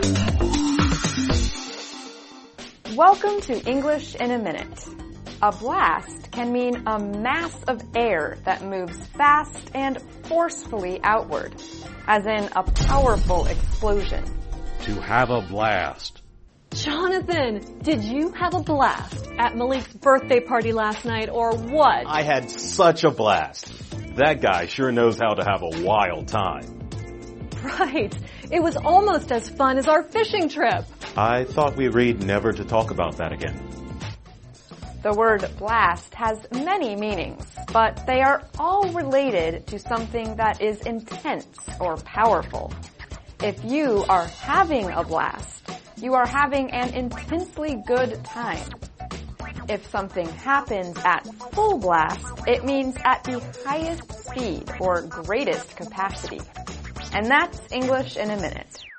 Welcome to English in a Minute. A blast can mean a mass of air that moves fast and forcefully outward, as in a powerful explosion. To have a blast. Jonathan, did you have a blast at Malik's birthday party last night, or what? I had such a blast. That guy sure knows how to have a wild time. Right. It was almost as fun as our fishing trip. I thought we agreed never to talk about that again. The word blast has many meanings, but they are all related to something that is intense or powerful. If you are having a blast, you are having an intensely good time. If something happens at full blast, it means at the highest speed or greatest capacity. And that's English in a Minute.